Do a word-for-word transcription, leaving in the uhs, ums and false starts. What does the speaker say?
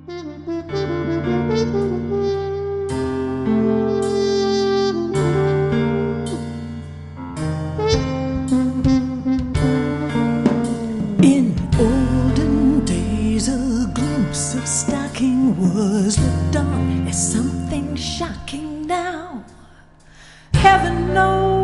In olden days, a glimpse of stocking was looked on as something shocking. Now, heaven knows